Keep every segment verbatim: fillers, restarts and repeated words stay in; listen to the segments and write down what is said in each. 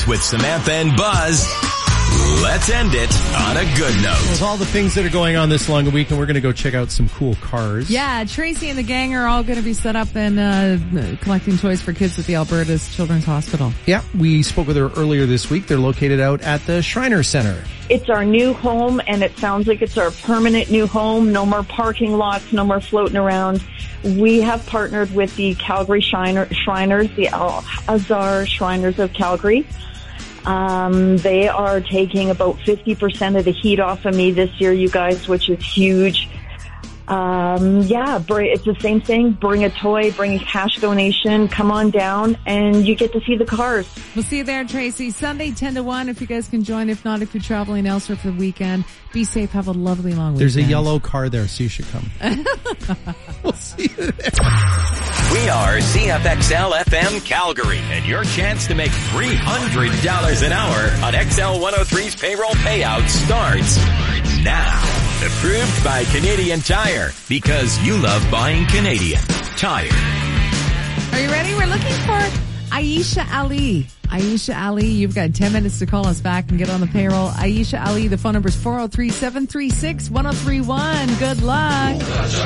with Samantha and Buzz. Let's end it on a good note. With all the things that are going on this long weekend, we're going to go check out some cool cars. Yeah, Tracy and the gang are all going to be set up and uh, collecting toys for kids at the Alberta's Children's Hospital. Yeah, we spoke with her earlier this week. They're located out at the Shriner Center. It's our new home, and it sounds like it's our permanent new home. No more parking lots, no more floating around. We have partnered with the Calgary Shriner, Shriners, the Al-Azhar Shriners of Calgary. Um, they are taking about fifty percent of the heat off of me this year, you guys, which is huge. Um, yeah, it's the same thing. Bring a toy, bring a cash donation, come on down, and you get to see the cars. We'll see you there, Tracy. Sunday, ten to one, if you guys can join. If not, if you're traveling elsewhere for the weekend, be safe. Have a lovely long weekend. There's a yellow car there, so you should come. We'll see you there. We are C F X L F M Calgary, and your chance to make three hundred dollars an hour on X L one oh three's payroll payout starts now. Approved by Canadian Tire, because you love buying Canadian Tire. Are you ready? We're looking for Aisha Ali. Aisha Ali, you've got ten minutes to call us back and get on the payroll. Aisha Ali, the phone number is four oh three, seven three six, one oh three one. Good luck.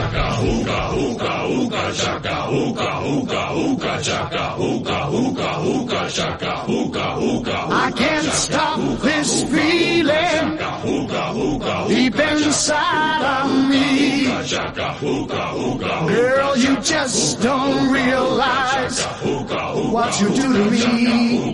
I can't stop this feeling deep inside of me. Girl, you just don't realize what you do to me.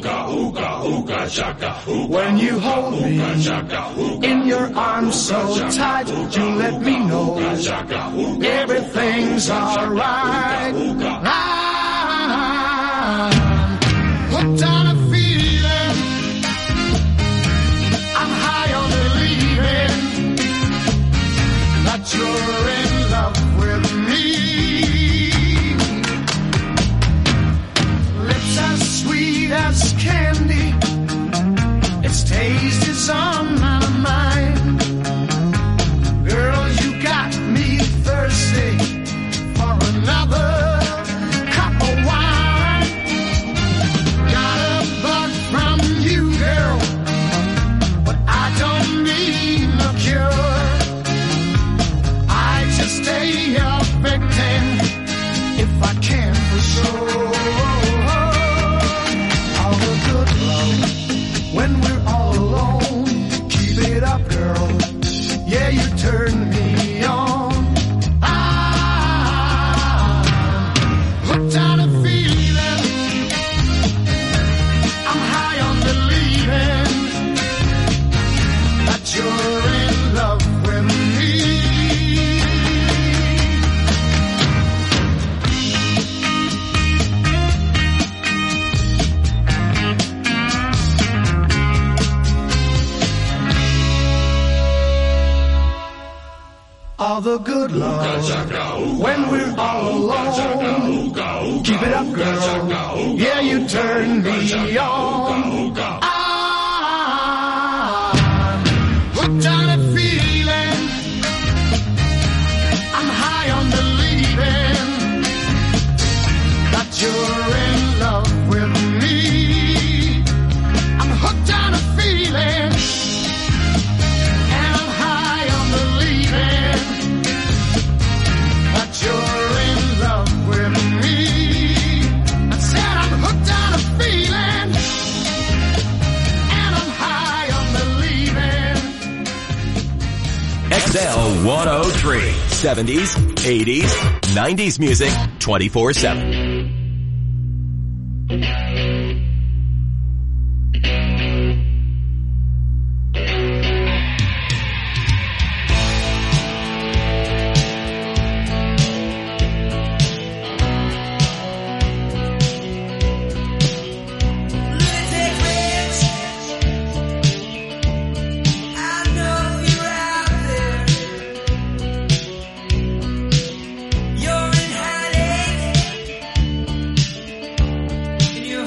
When you hold me in your arms so tight, you let me know everything's alright. I'm hooked on a feeling, I'm high on believing that you're in love with me. Lips as sweet as candy, its taste is on my mind. Girl, you got me thirsty for another cup of wine. Got a bug from you, girl, but I don't need no cure. I just stay affecting if I can for sure. All the good love when we're all alone. Keep it up, girl. Yeah, you turn me on. I'm hooked on a feeling, I'm high on believing that you're in love with me. All the good love when we're all alone. Keep it up, girl. Yeah, you turn me on. I'm hooked on a feeling, I'm high on believing that you're in love with me. I'm hooked on a feeling, and I'm high on believing that you're in love with me. I said I'm hooked on a feeling, and I'm high on believing. X L one oh three, seventies, eighties, nineties music, twenty-four seven. You're in hiding.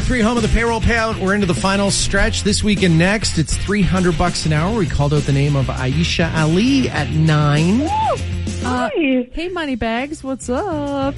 three, home of the payroll payout. We're into the final stretch this week and next. It's three hundred bucks an hour. We called out the name of Aisha Ali at nine. Uh, hey, Moneybags, what's up?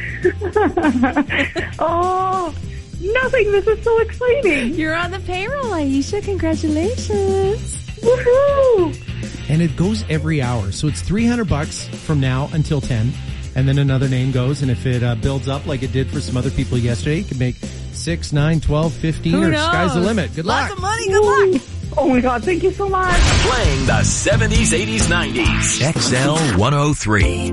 Oh, nothing. This is so exciting. You're on the payroll, Aisha. Congratulations. Woohoo! And it goes every hour. So it's three hundred bucks from now until ten. And then another name goes. And if it uh, builds up like it did for some other people yesterday, you can make six, nine, twelve, fifteen, Who or knows? sky's the limit. Good Lots luck. of money. Good luck. Oh my God, thank you so much. Playing the seventies, eighties, nineties. X L one oh three.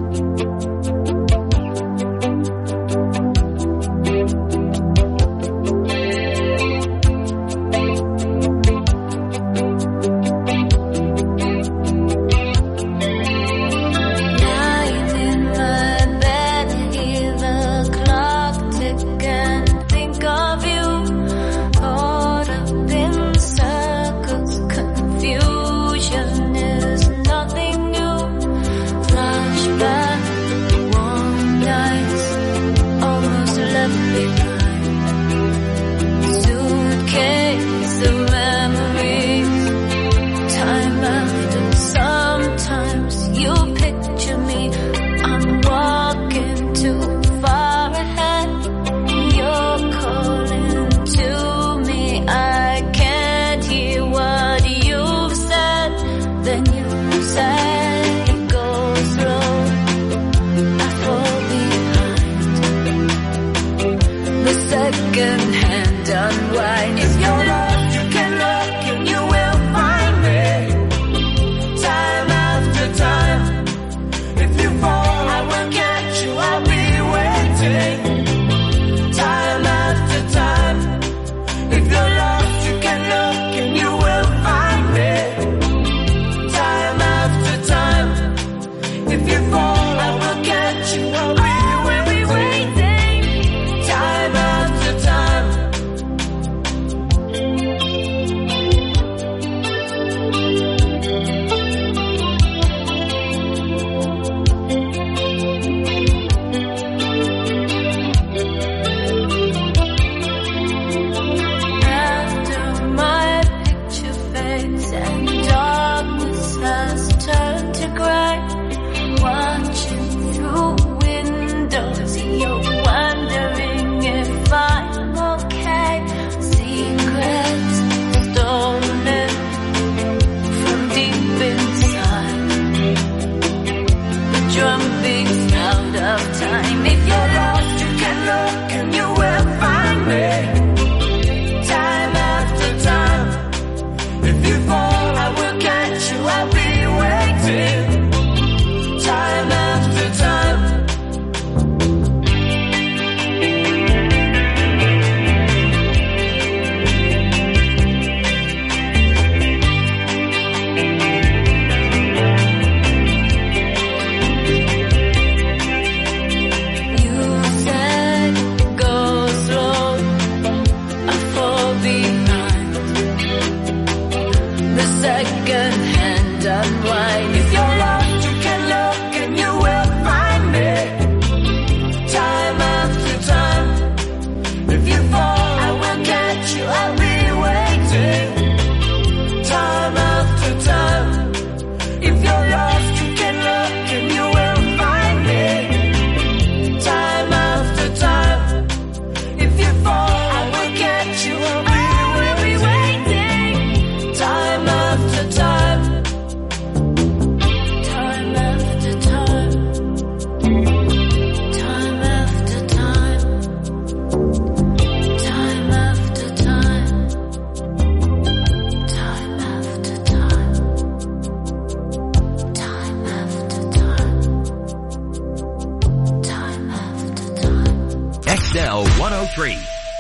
X L one oh three.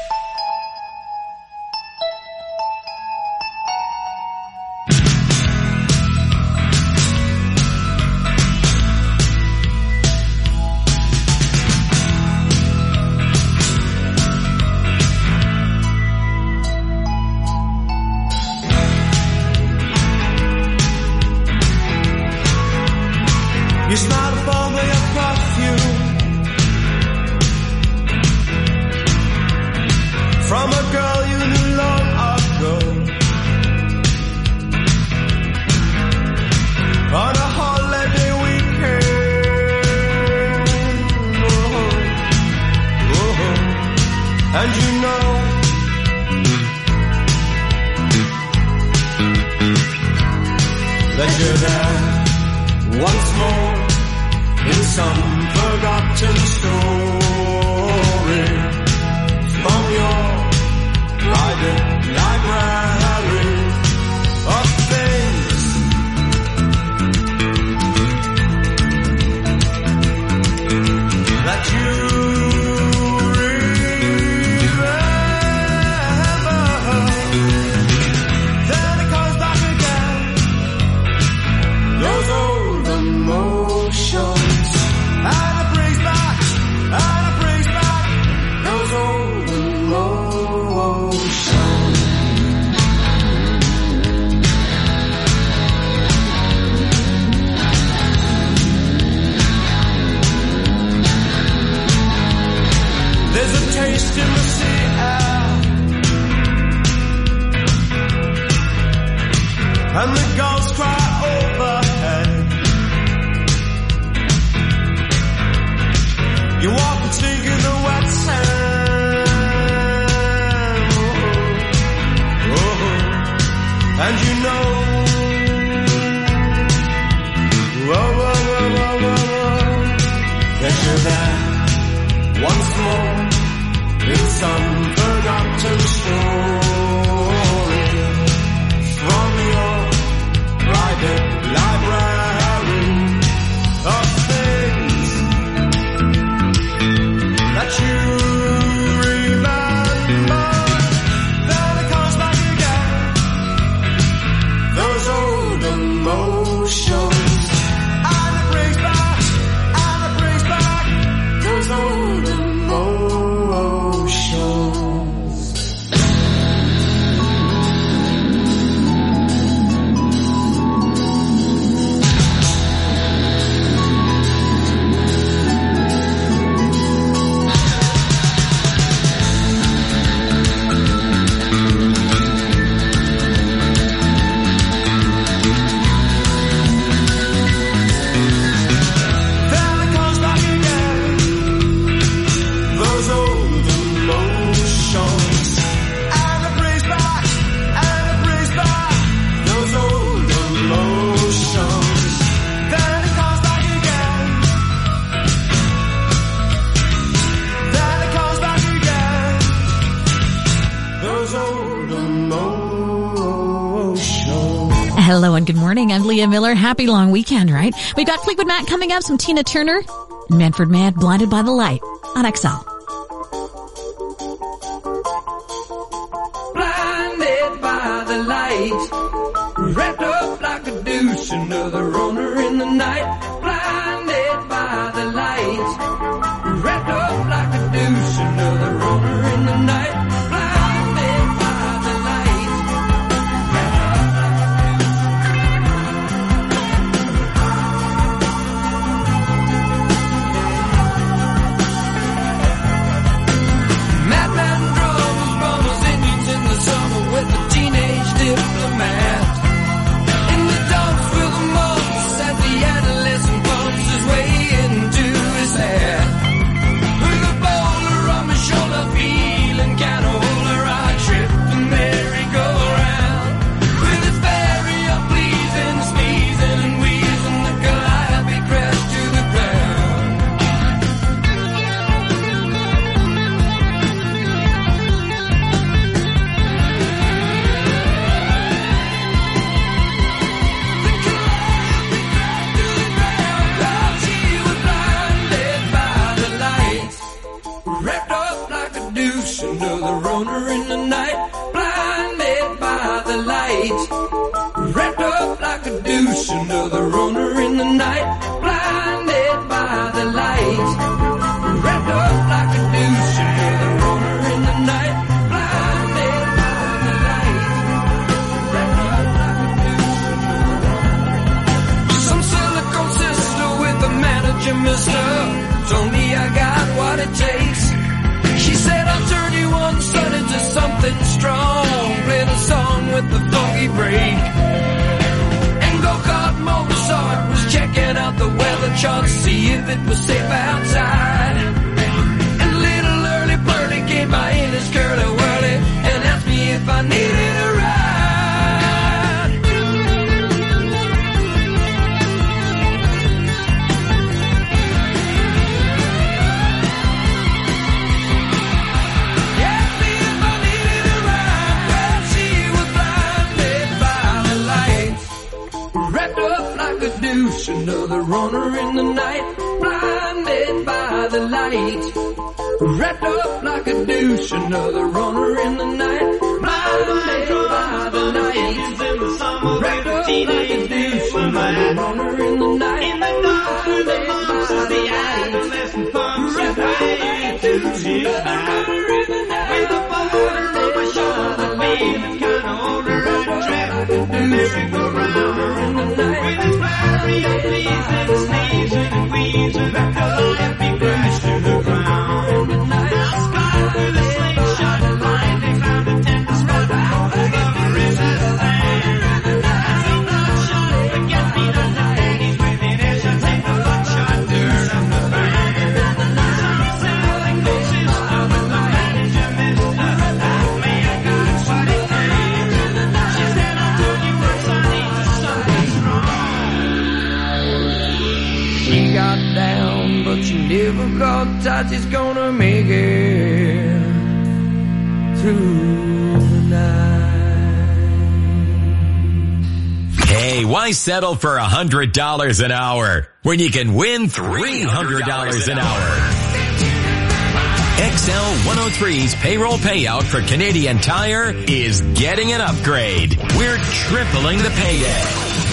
You smile for me, I perfume. And you know that you're there once more in some forgotten story from your private library of things that you taste in the sea air, and the gulls cry overhead. You walk and sink in the wet sand, oh, oh, and you know, whoa, whoa, whoa, whoa, whoa, whoa, that you're there once more in some forgotten story from your private library of things that you remember. Then it comes back again, those old emotions, and it brings back, and it brings back those old emotions. Hello and good morning. I'm Leah Miller. Happy long weekend, right? We've got Fleetwood Mac coming up, some Tina Turner, and Manfred Mann, Blinded by the Light on X L. Blinded by the light, wrapped up like a douche, another runner in the night. Blinded by the light, wrapped up like a douche, another runner in the night. Another runner in the night, blinded by the light, wrapped up like a douche. Another runner in the night, blinded by the light, wrapped up like a douche. Some silicone sister with a manager mister told me I got what it takes. She said I'll turn you on, son, into something strong. Play the song with the funky break. Go-kart Mozart was checking out the weather chart to see if it was safe outside. And little early birdie gave my douche, another runner in the night, blinded by the light. Wrapped up like a douche, another runner in the night, blinded by the light. Wrapped up like a douche, another runner in the night, in the dark, blinded by the light. Wrapped up like a douche, another runner in the night, with a border on my shoulder, feeling kinda older and trapped, moving around in the night, with a flurry of fleas and sneezing and wheezing, wrapped up and be crashed to the ground. With a slingshot and blind, they found a tender spot. Lover is at hand. So bloodshot, forget me tonight. He's within it, so take the bloodshot dirt on the fan. Some sound like no sister, but the manager mister. May I got what it takes. She said, I'll do you once I need to something strong. She got down, but she never got tight. She's gonna make it through the night. Hey, why settle for one hundred dollars an hour when you can win three hundred dollars an hour? X L one oh three's payroll payout for Canadian Tire is getting an upgrade. We're tripling the payday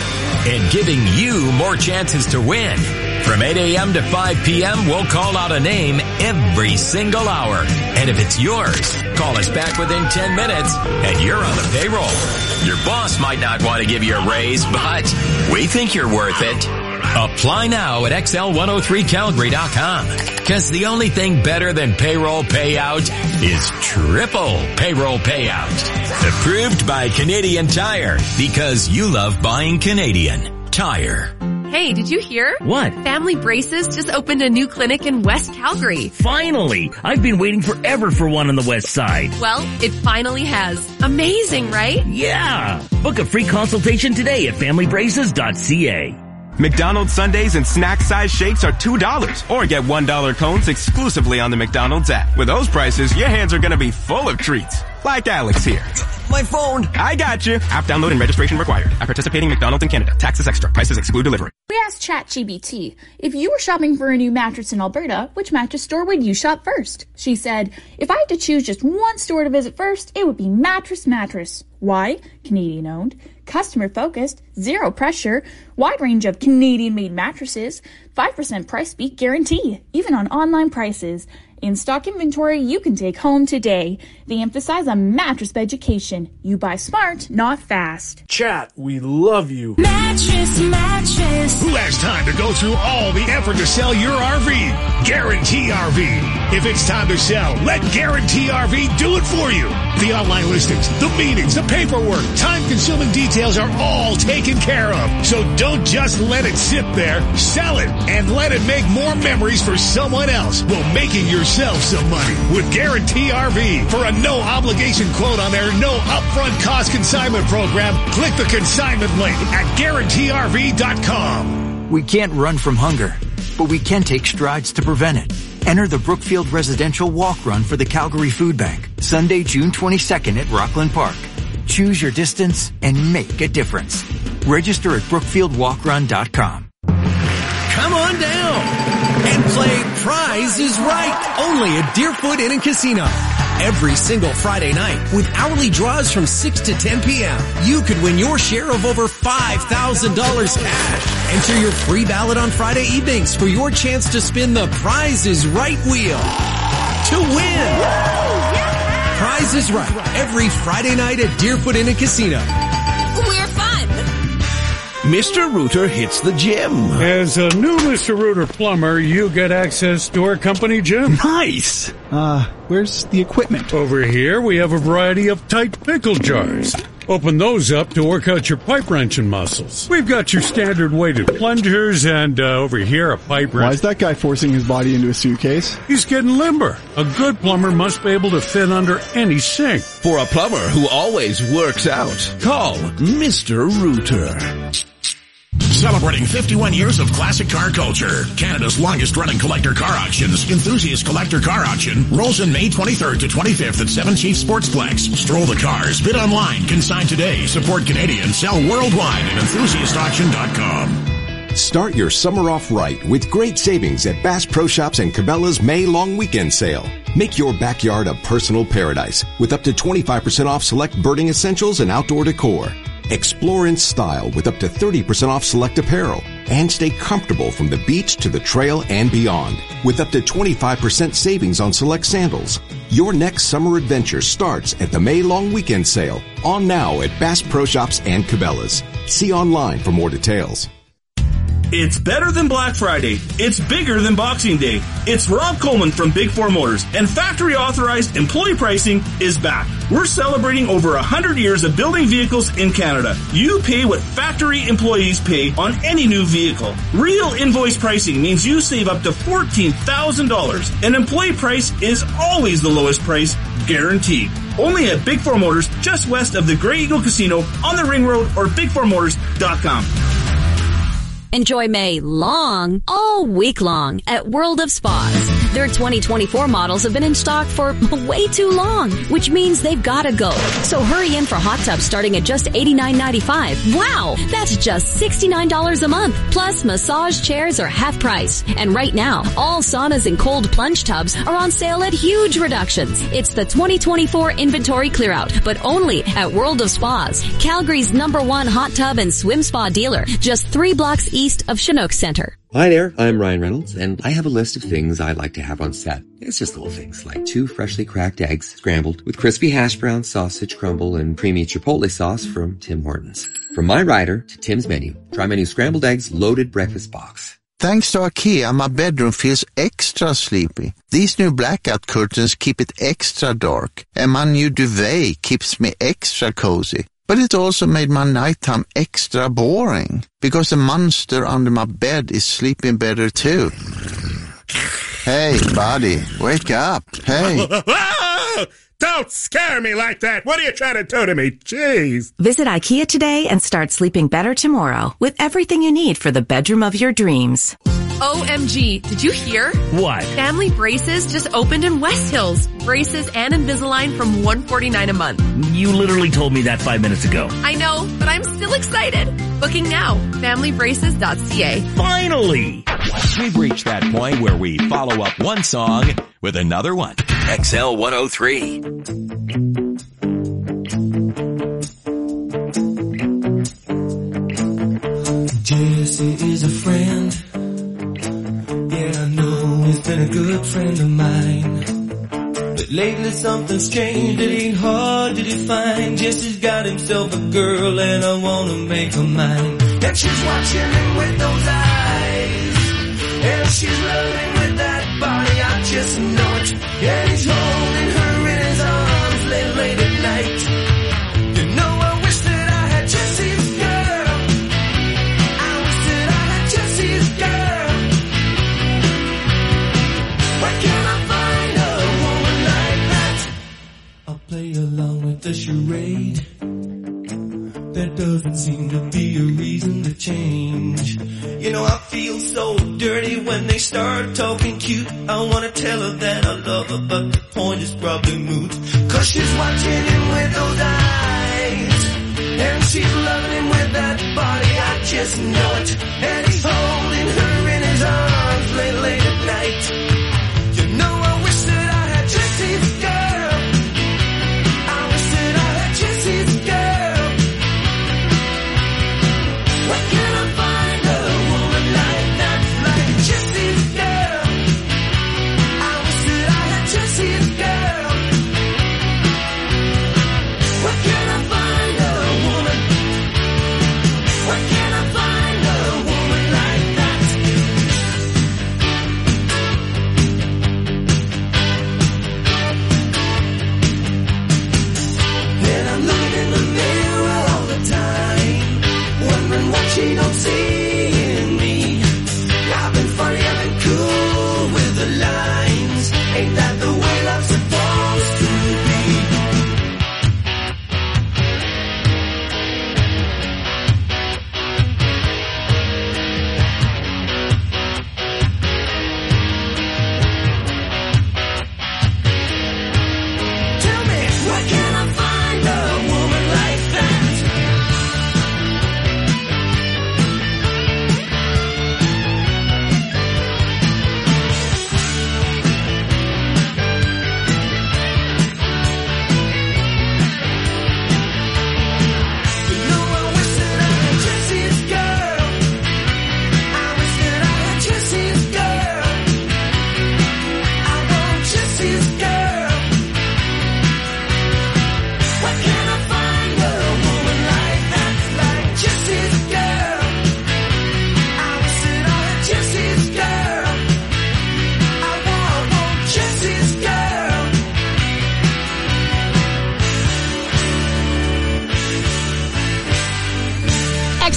and giving you more chances to win. From eight a.m. to five p.m., we'll call out a name every single hour. And if it's yours, call us back within ten minutes and you're on the payroll. Your boss might not want to give you a raise, but we think you're worth it. Apply now at X L one oh three Calgary dot com. Cause the only thing better than payroll payout is triple payroll payout. Approved by Canadian Tire, because you love buying Canadian Tire. Hey, did you hear? What? Family Braces just opened a new clinic in West Calgary. Finally! I've been waiting forever for one on the west side. Well, it finally has. Amazing, right? Yeah! Book a free consultation today at family braces dot c a. McDonald's sundaes and snack-size shakes are two dollars, or get one dollar cones exclusively on the McDonald's app. With those prices, your hands are gonna be full of treats. Like Alex here. My phone! I got you. App download and registration required. At participating McDonald's in Canada. Taxes extra. Prices exclude delivery. We asked ChatGPT, if you were shopping for a new mattress in Alberta, which mattress store would you shop first? She said, if I had to choose just one store to visit first, it would be Mattress Mattress. Why? Canadian owned, customer focused, zero pressure, wide range of Canadian made mattresses, five percent price beat guarantee, even on online prices. In-stock inventory you can take home today. They emphasize a mattress education. You buy smart, not fast. Chat, we love you. Mattress, mattress. Who has time to go through all the effort to sell your R V? Guarantee R V. If it's time to sell, let Guarantee R V do it for you. The online listings, the meetings, the paperwork, time-consuming details are all taken care of. So don't just let it sit there. Sell it and let it make more memories for someone else while making yourself some money. With Guarantee R V, for a no-obligation quote on their no upfront cost consignment program, click the consignment link at guarantee r v dot com. We can't run from hunger, but we can take strides to prevent it. Enter the Brookfield Residential Walk Run for the Calgary Food Bank, Sunday, June twenty-second at Rockland Park. Choose your distance and make a difference. Register at brookfield walk run dot com. Come on down and play Prize is Right, only at Deerfoot Inn and Casino. Every single Friday night, with hourly draws from six to ten p.m., you could win your share of over five thousand dollars cash. Enter your free ballot on Friday evenings for your chance to spin the Prize is Right wheel to win. Prize is Right, every Friday night at Deerfoot Inn and Casino. We're fun. Mister Rooter hits the gym. As a new Mister Rooter plumber, you get access to our company gym. Nice! Uh, where's the equipment? Over here, we have a variety of tight pickle jars. Open those up to work out your pipe wrenching muscles. We've got your standard weighted plungers, and uh, over here, a pipe wrench. Why is that guy forcing his body into a suitcase? He's getting limber. A good plumber must be able to fit under any sink. For a plumber who always works out, call Mister Rooter. Celebrating fifty-one years of classic car culture, Canada's longest-running collector car auctions, Enthusiast Collector Car Auction, rolls in May twenty-third to twenty-fifth at Seven Chiefs Sportsplex. Stroll the cars, bid online, consign today, support Canadian, sell worldwide at enthusiast auction dot com. Start your summer off right with great savings at Bass Pro Shops and Cabela's May Long Weekend Sale. Make your backyard a personal paradise with up to twenty-five percent off select birding essentials and outdoor decor. Explore in style with up to thirty percent off select apparel. And stay comfortable from the beach to the trail and beyond with up to twenty-five percent savings on select sandals. Your next summer adventure starts at the May Long Weekend Sale. On now at Bass Pro Shops and Cabela's. See online for more details. It's better than Black Friday. It's bigger than Boxing Day. It's Rob Coleman from Big Four Motors, and factory authorized employee pricing is back. We're celebrating over one hundred years of building vehicles in Canada. You pay what factory employees pay on any new vehicle. Real invoice pricing means you save up to fourteen thousand dollars. An employee price is always the lowest price, guaranteed. Only at Big Four Motors, just west of the Grey Eagle Casino on the Ring Road or big four motors dot com. Enjoy May long, all week long at World of Spas. Their twenty twenty-four models have been in stock for way too long, which means they've got to go. So hurry in for hot tubs starting at just eighty-nine ninety-five. Wow, that's just sixty-nine dollars a month. Plus, massage chairs are half price. And right now, all saunas and cold plunge tubs are on sale at huge reductions. It's the twenty twenty-four inventory clear out, but only at World of Spas, Calgary's number one hot tub and swim spa dealer, just three blocks east east of Chinook Center. Hi there, I'm Ryan Reynolds, and I have a list of things I like to have on set. It's just little things like two freshly cracked eggs scrambled with crispy hash brown, sausage crumble, and creamy chipotle sauce from Tim Hortons. From my rider to Tim's menu, try my new scrambled eggs loaded breakfast box. Thanks to IKEA, my bedroom feels extra sleepy. These new blackout curtains keep it extra dark, and my new duvet keeps me extra cozy. But it also made my nighttime extra boring, because the monster under my bed is sleeping better too. Hey, buddy, wake up. Hey. Don't scare me like that. What are you trying to do to me? Jeez. Visit IKEA today and start sleeping better tomorrow with everything you need for the bedroom of your dreams. O M G, did you hear? What? Family Braces just opened in West Hills. Braces and Invisalign from one hundred forty-nine dollars a month. You literally told me that five minutes ago. I know, but I'm still excited. Booking now. family braces dot c a. Finally! We've reached that point where we follow up one song with another one. X L one oh three. Jesse is a friend. Yeah, I know he's been a good friend of mine. But lately something's changed, it ain't hard to define. Jesse's got himself a girl and I wanna make her mine. And she's watching him with those eyes, and she's loving with that body, I just know it. And he's holding her in his arms late, late at night. You know I wish that I had Jesse's girl. I wish that I had Jesse's girl. Where can I find a woman like that? I'll play along with the charade. There doesn't seem to be a reason to change. You know I feel so dirty when they start talking cute. I wanna tell her that I love her, but the point is probably moot. Cause she's watching him with those eyes, and she's loving him with that body, I just know it. And he's holding her in his arms late, late at night. You know I wish that I had Jesse's girl. I wish that I had Jesse's girl. Where can I find a woman like that, like Jesse's girl? I wish that I had Jesse's girl. Where can I find a woman? Where can I find a woman like that?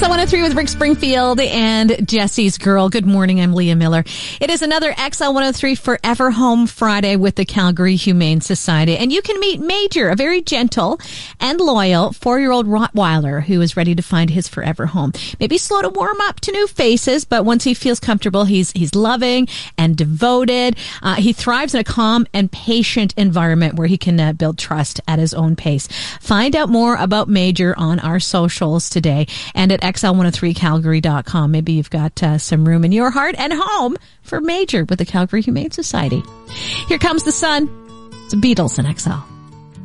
X L one oh three with Rick Springfield and Jesse's Girl. Good morning. I'm Leah Miller. It is another X L one oh three Forever Home Friday with the Calgary Humane Society. And you can meet Major, a very gentle and loyal four-year-old Rottweiler who is ready to find his forever home. Maybe slow to warm up to new faces, but once he feels comfortable, he's he's loving and devoted. Uh, he thrives in a calm and patient environment where he can uh, build trust at his own pace. Find out more about Major on our socials today and at X L one oh three Calgary dot com. Maybe you've got uh, some room in your heart and home for Major with the Calgary Humane Society. Here comes the sun. It's Beatles and X L.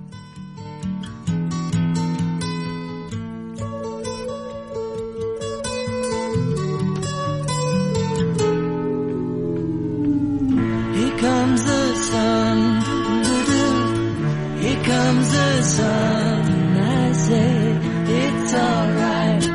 Here comes the sun. Here comes the sun. I say it's alright.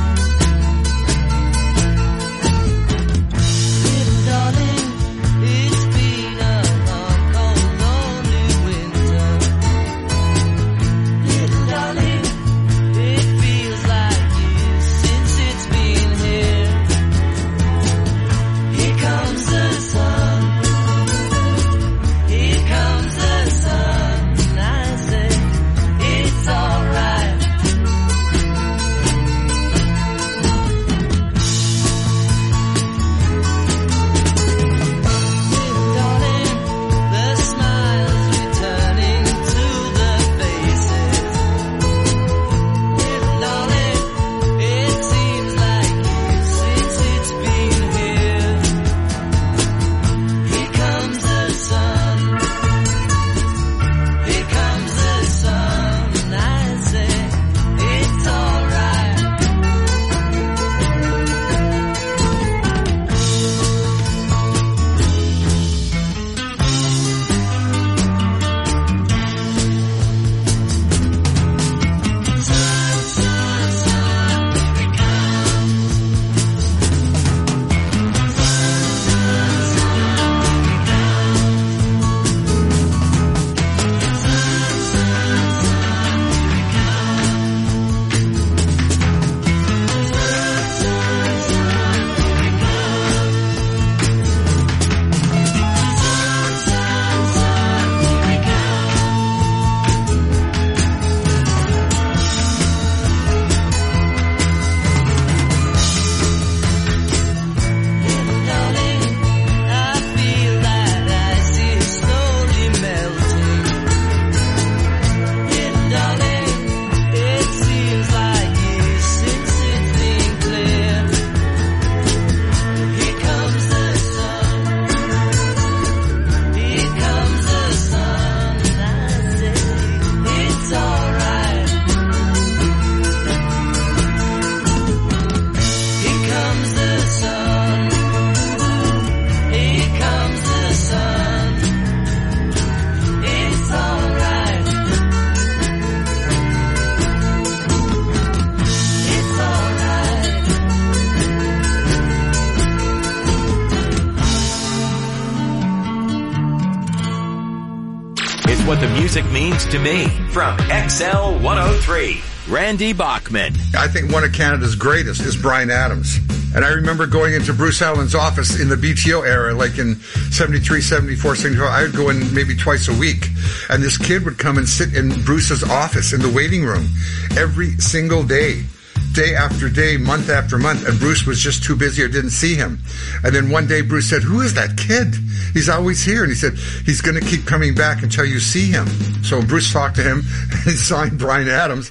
What the music means to me from X L one oh three. Randy Bachman. I think one of Canada's greatest is Bryan Adams. And I remember going into Bruce Allen's office in the B T O era, like in seventy-three, seventy-four, seventy-five. I would go in maybe twice a week. And this kid would come and sit in Bruce's office in the waiting room every single day. Day after day, month after month, and Bruce was just too busy or didn't see him. And then one day Bruce said, "Who is that kid? He's always here." And he said, "He's going to keep coming back until you see him." So Bruce talked to him, and he signed Bryan Adams.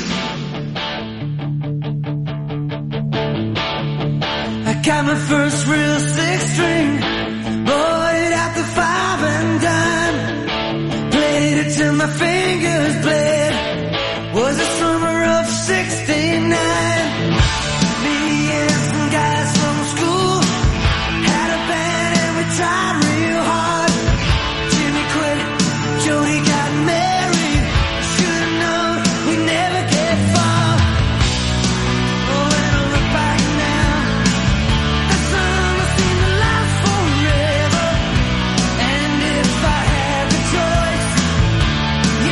I got my first real six string, bought it at the five and dime, played it till my fingers bled. Was the summer of sixty-nine. Me and some guys from school had a band and we tried real hard. Jimmy quit, Jody got married. Should've known we'd never get far. Oh, and I look back now, that summer seemed to last forever. And if I had the choice,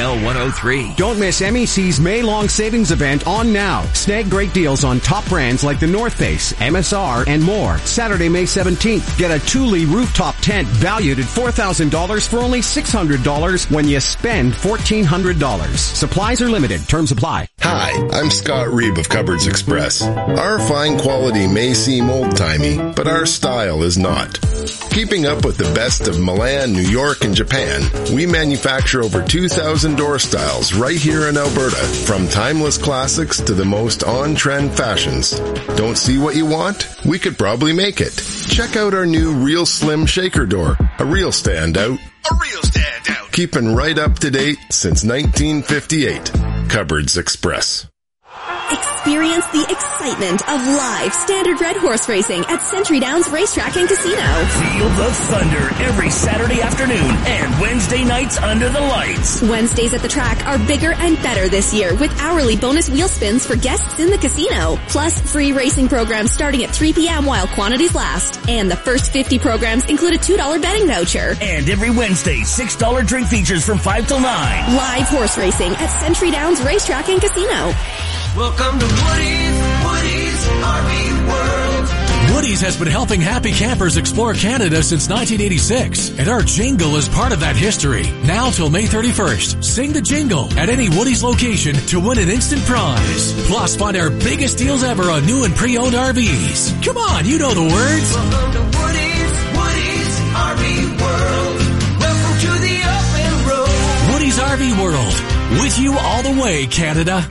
L one oh three. Don't miss M E C's May Long Savings Event on now. Snag great deals on top brands like the North Face, M S R, and more. Saturday, May seventeenth, get a Thule rooftop tent valued at four thousand dollars for only six hundred dollars when you spend fourteen hundred dollars. Supplies are limited. Terms apply. Hi, I'm Scott Reeb of Cupboards Express. Our fine quality may seem old-timey, but our style is not. Keeping up with the best of Milan, New York, and Japan, we manufacture over two thousand door styles right here in Alberta, from timeless classics to the most on-trend fashions. Don't see what you want? We could probably make it. Check out our new Real Slim Shaker Door, a real standout. A real standout. Keeping right up to date since nineteen fifty-eight. Cupboards Express. Experience the excitement of live standard red horse racing at Century Downs Racetrack and Casino. Feel the thunder every Saturday afternoon and Wednesday nights under the lights. Wednesdays at the track are bigger and better this year with hourly bonus wheel spins for guests in the casino. Plus free racing programs starting at three p.m. while quantities last. And the first fifty programs include a two dollar betting voucher. And every Wednesday, six dollar drink features from five till nine. Live horse racing at Century Downs Racetrack and Casino. Welcome to Woody's, Woody's R V World. Woody's has been helping happy campers explore Canada since nineteen eighty-six, and our jingle is part of that history. Now till May thirty-first, sing the jingle at any Woody's location to win an instant prize. Plus, find our biggest deals ever on new and pre-owned R Vs. Come on, you know the words. Welcome to Woody's, Woody's R V World. Welcome to the open road. Woody's R V World, with you all the way, Canada.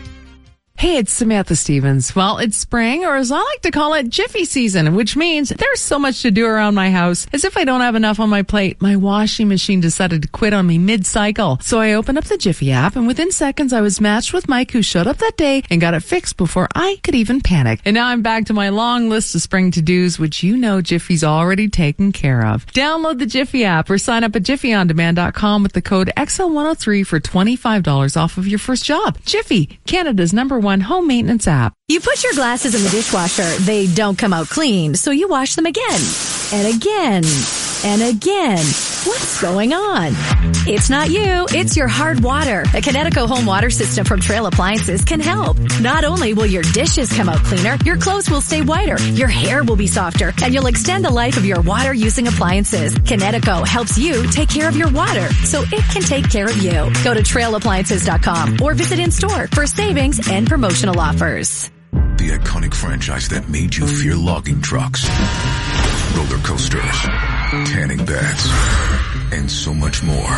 Hey, it's Samantha Stevens. Well, it's spring, or as I like to call it, Jiffy season, which means there's so much to do around my house. As if I don't have enough on my plate, my washing machine decided to quit on me mid-cycle. So I opened up the Jiffy app, and within seconds I was matched with Mike, who showed up that day and got it fixed before I could even panic. And now I'm back to my long list of spring to-dos, which you know Jiffy's already taken care of. Download the Jiffy app or sign up at jiffy on demand dot com with the code X L one oh three for twenty-five dollars off of your first job. Jiffy, Canada's number one home maintenance app. You put your glasses in the dishwasher. They don't come out clean, so you wash them again and again and again. What's going on? It's not you. It's your hard water. A Kinetico home water system from Trail Appliances can help. Not only will your dishes come out cleaner, your clothes will stay whiter, your hair will be softer, and you'll extend the life of your water-using appliances. Kinetico helps you take care of your water so it can take care of you. Go to trail appliances dot com or visit in-store for savings and promotional offers. The iconic franchise that made you fear logging trucks, roller coasters, tanning beds, and so much more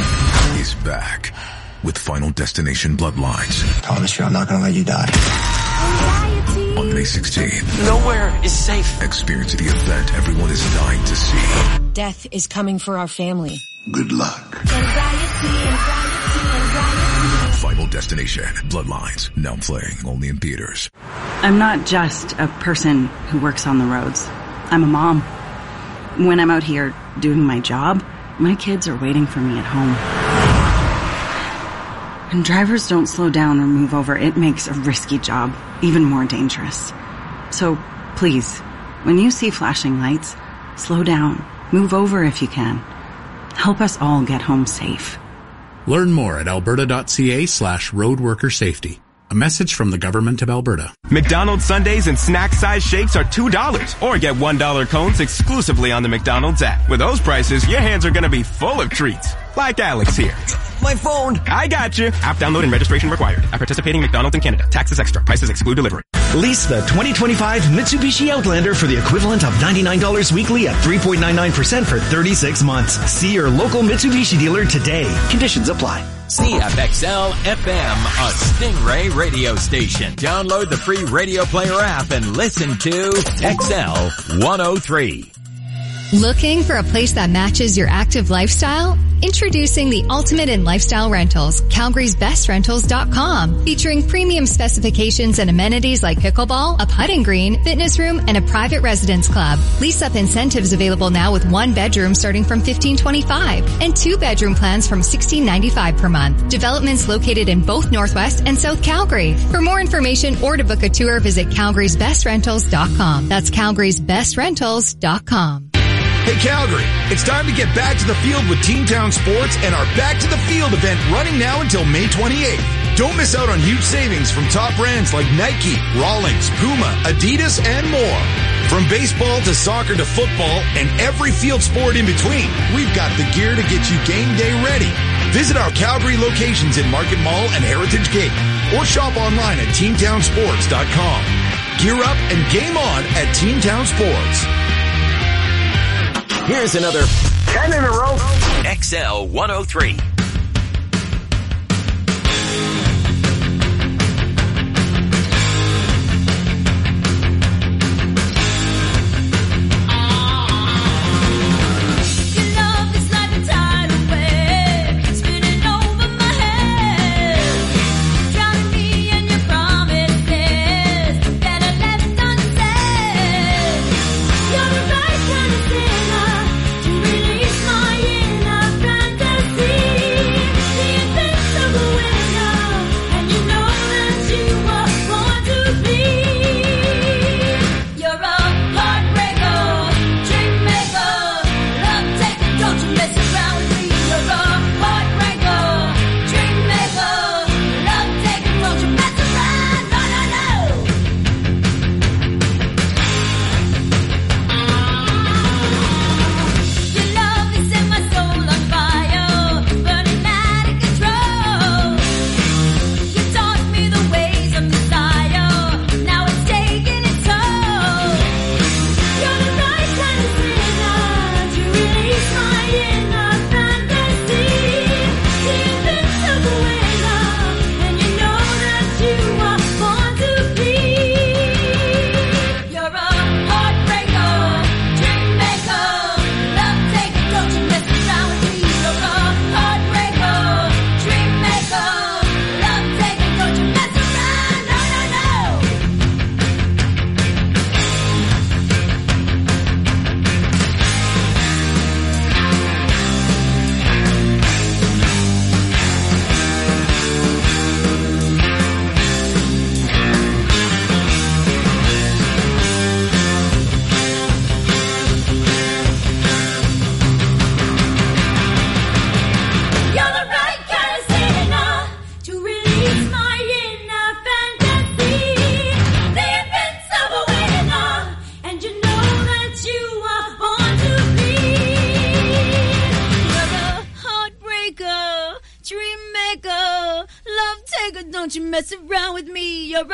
is back with Final Destination Bloodlines. Promise you I'm not gonna let you die. On May sixteenth. Nowhere is safe. Experience the event everyone is dying to see. Death is coming for our family. Good luck. Final Destination Bloodlines, now playing only in theaters. I'm not just a person who works on the roads. I'm a mom. When I'm out here doing my job, my kids are waiting for me at home. When drivers don't slow down or move over, it makes a risky job even more dangerous. So please, when you see flashing lights, slow down, move over if you can. Help us all get home safe. Learn more at alberta.ca slash roadworker safety. A message from the Government of Alberta. McDonald's Sundaes and snack-size shakes are two dollars. Or get one dollar cones exclusively on the McDonald's app. With those prices, your hands are going to be full of treats. Like Alex here. My phone. I got you. App download and registration required. At participating McDonald's in Canada. Taxes extra. Prices exclude delivery. Lease the twenty twenty-five Mitsubishi Outlander for the equivalent of ninety-nine dollars weekly at three point nine nine percent for thirty-six months. See your local Mitsubishi dealer today. Conditions apply. C F X L F M, a Stingray radio station. Download the free Radio Player app and listen to X L one oh three. Looking for a place that matches your active lifestyle? Introducing the ultimate in lifestyle rentals, Calgary's Best Rentals dot com, featuring premium specifications and amenities like pickleball, a putting green, fitness room, and a private residence club. Lease-up incentives available now with one bedroom starting from fifteen twenty-five and two bedroom plans from sixteen ninety-five per month. Developments located in both Northwest and South Calgary. For more information or to book a tour, visit Calgary's Best Rentals dot com. That's Calgary's Best Rentals dot com. Hey Calgary, it's time to get back to the field with Teamtown Sports and our Back to the Field event running now until May twenty-eighth. Don't miss out on huge savings from top brands like Nike, Rawlings, Puma, Adidas, and more. From baseball to soccer to football and every field sport in between, we've got the gear to get you game day ready. Visit our Calgary locations in Market Mall and Heritage Gate or shop online at teamtown sports dot com. Gear up and game on at Teamtown Sports. Here's another ten in a row. X L one oh three. Don't you mess around with me, you're a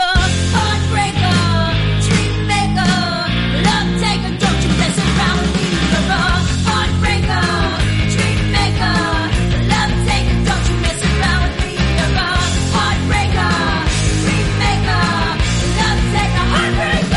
heartbreaker, dream maker, love taker. Don't you mess around with me, you're a heartbreaker, dream maker, love taker. Don't you mess around with me, you're a heartbreaker, dream maker, love taker, heartbreaker.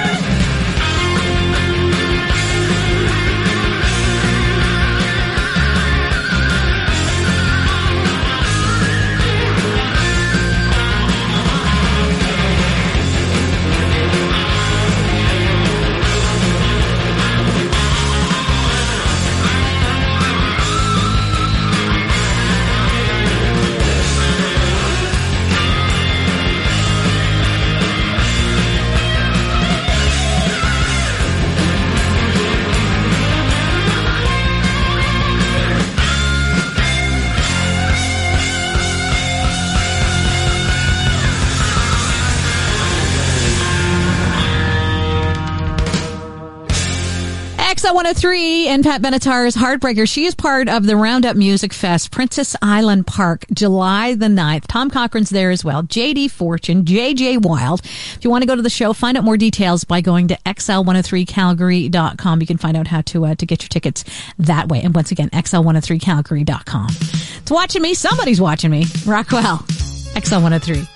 X L one oh three and Pat Benatar's Heartbreaker. She is part of the Roundup Music Fest, Princess Island Park, July the ninth. Tom Cochran's there as well. J D Fortune, J J Wild. If you want to go to the show, find out more details by going to X L one oh three calgary dot com. You can find out how to uh, to get your tickets that way. And once again, X L one oh three calgary dot com. It's watching me. Somebody's watching me. Rockwell, X L one oh three.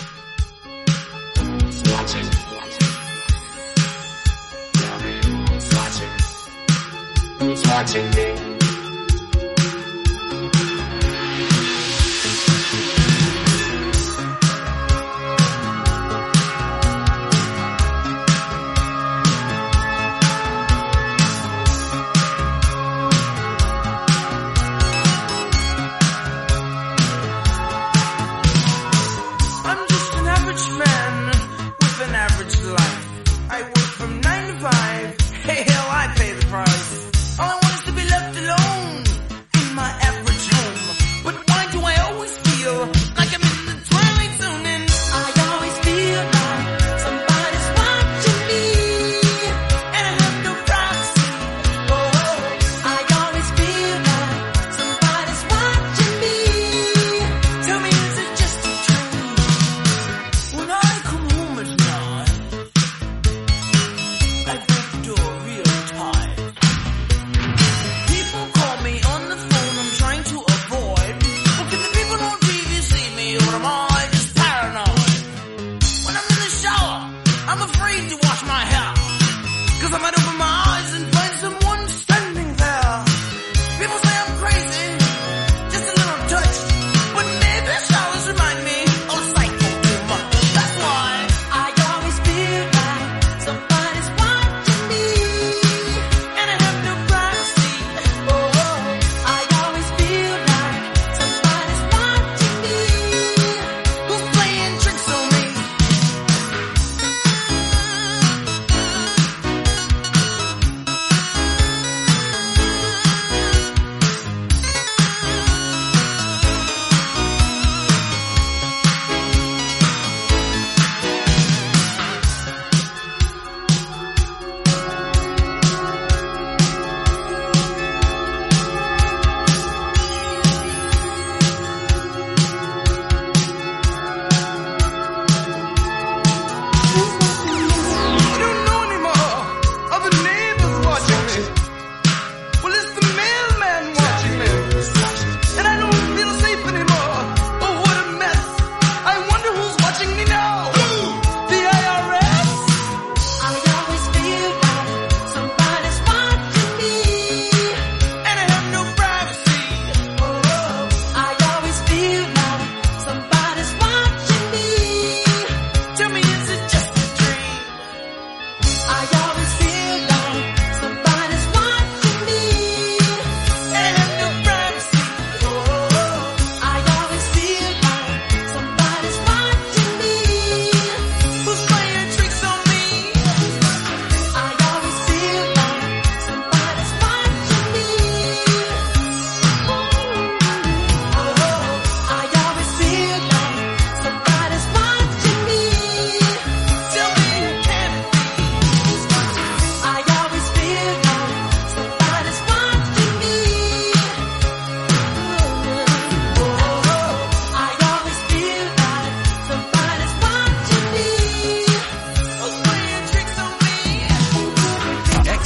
Watching. Who's watching me? I'm just an average man with an average life. I work from nine to five. Hey, hell, I pay the price.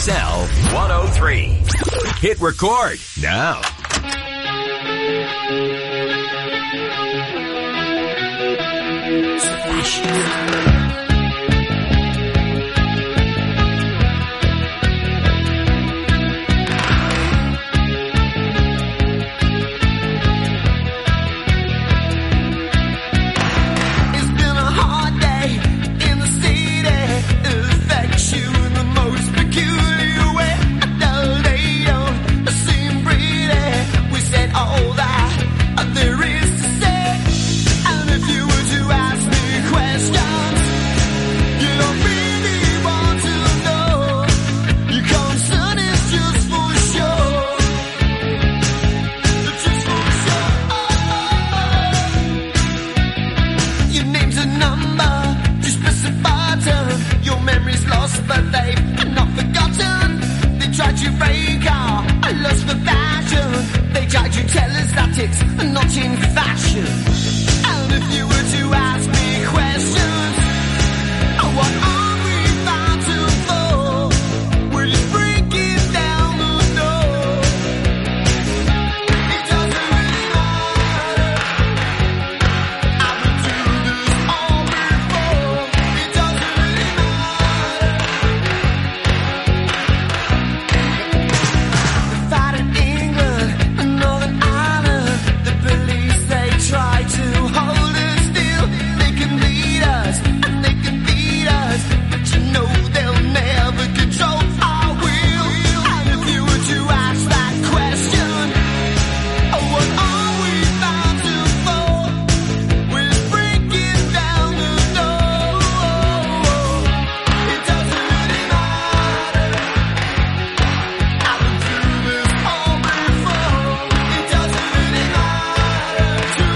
X L one oh three. Hit record now. Not in fashion. And if you were to ask me questions, what are we fighting for? We're just breaking down the door. It doesn't really matter. I've been through this all before. It doesn't really matter. The fight in England and Northern Ireland. Police, they try to hold us still. They can lead us and they can beat us, but you know they'll never control our will. And if you were to ask that question, what are we fighting for? We're just breaking down the door. It doesn't really matter. I've been through this all before. It doesn't really matter.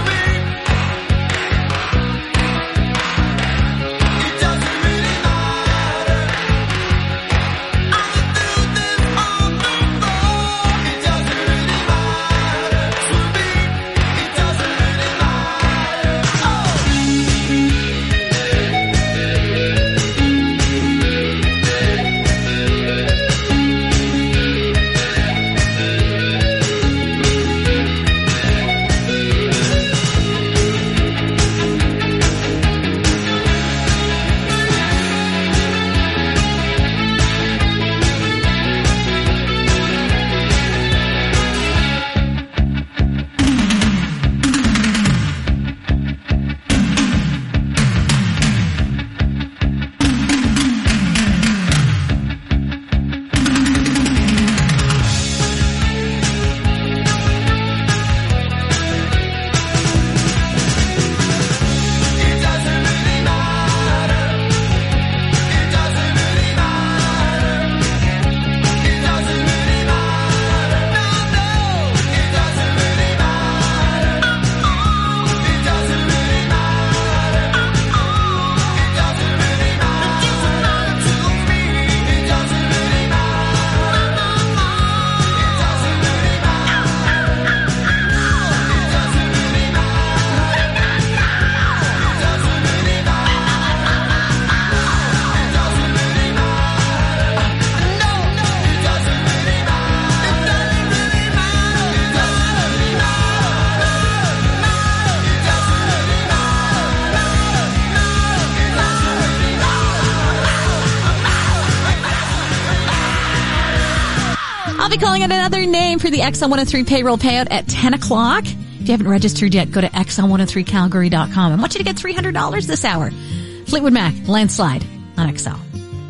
I'll be calling it another name for the X L one oh three payroll payout at ten o'clock. If you haven't registered yet, go to X L one oh three Calgary dot com. I want you to get three hundred dollars this hour. Fleetwood Mac, Landslide on X L.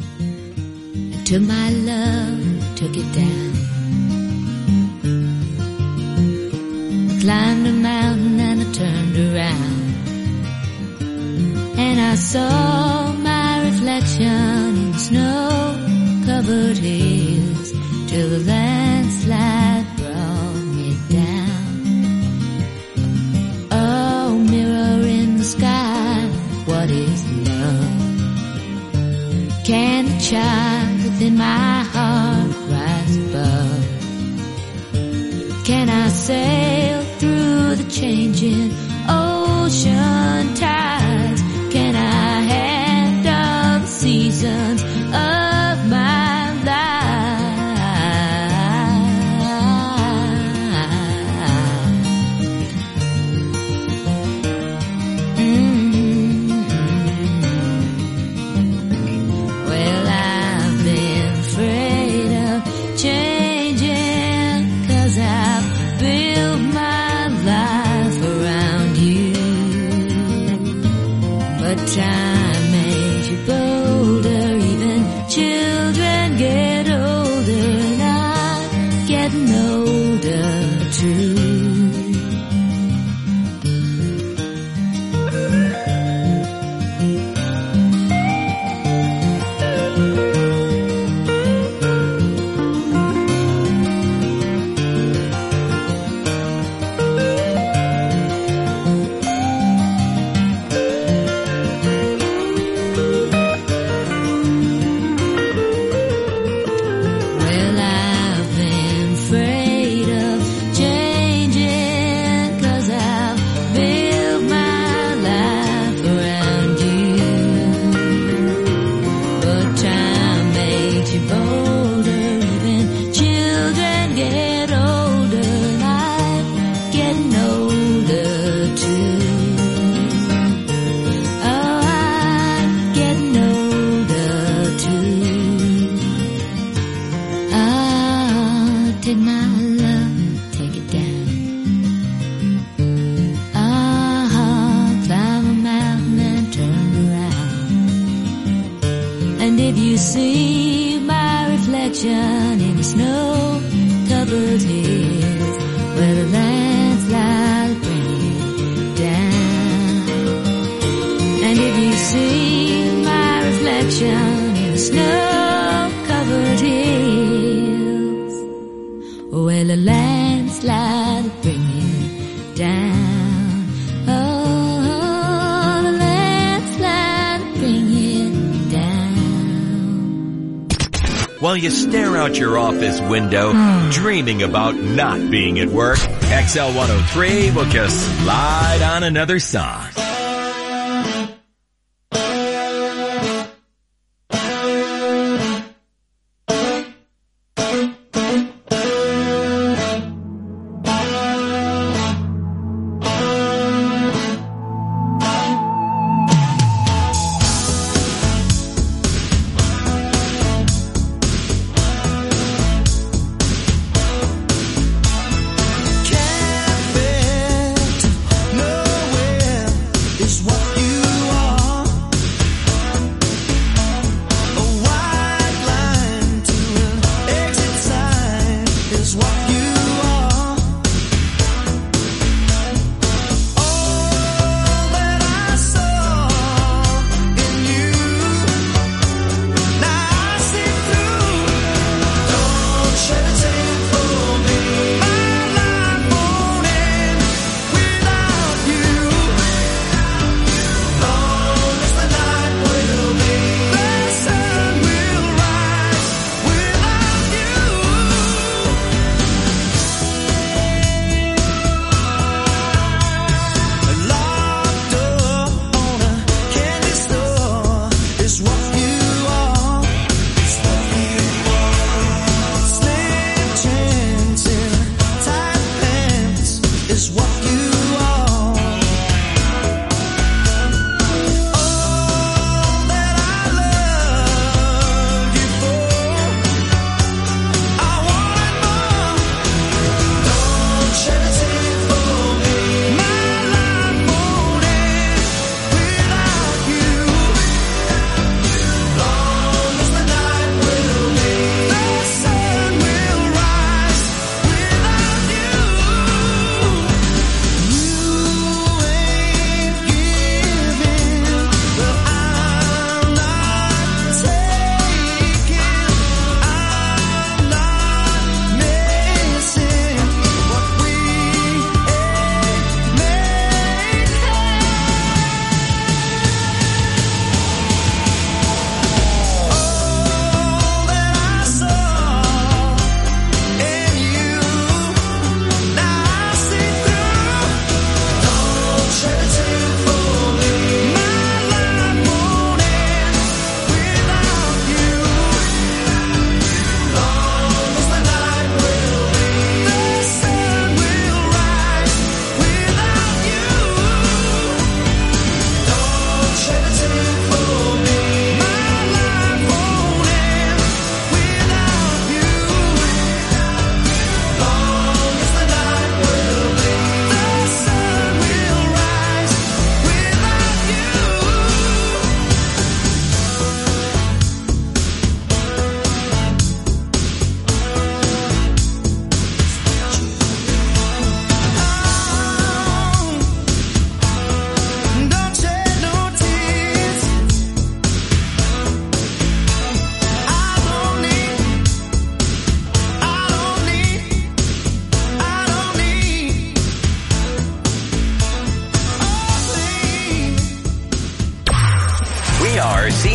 Took my love, took it down. I climbed a mountain and I turned around. And I saw my reflection in snow-covered hills till the landslide brought me down. Oh, mirror in the sky, what is love? Can the child within my heart rise above? Can I sail through the changing ocean tides? Can I handle the seasons of my life? getting older too. While you stare out your office window, dreaming about not being at work, X L one oh three will just slide on another song.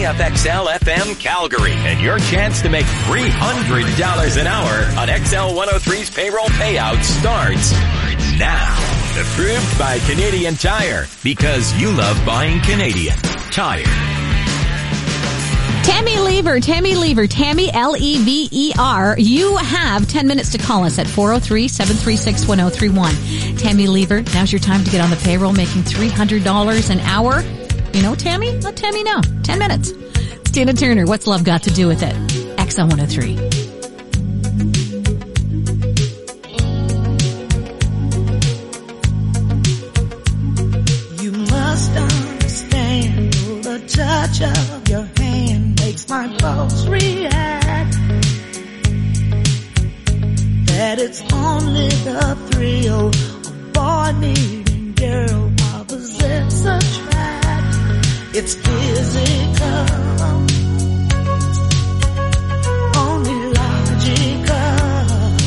F X L F M Calgary and your chance to make three hundred dollars an hour on X L one oh three's payroll payout starts now. Approved by Canadian Tire, because you love buying Canadian Tire. Tammy Lever, Tammy Lever, Tammy, L E V E R. You have ten minutes to call us at four oh three, seven three six, one oh three one. Tammy Lever, now's your time to get on the payroll, making three hundred dollars an hour. You know Tammy? Let Tammy know. ten minutes. It's Tina Turner. What's love got to do with it? X L one oh three. You must understand the touch of your hand makes my pulse react. That it's only the thrill of boy meeting girl opposites attract. It's physical.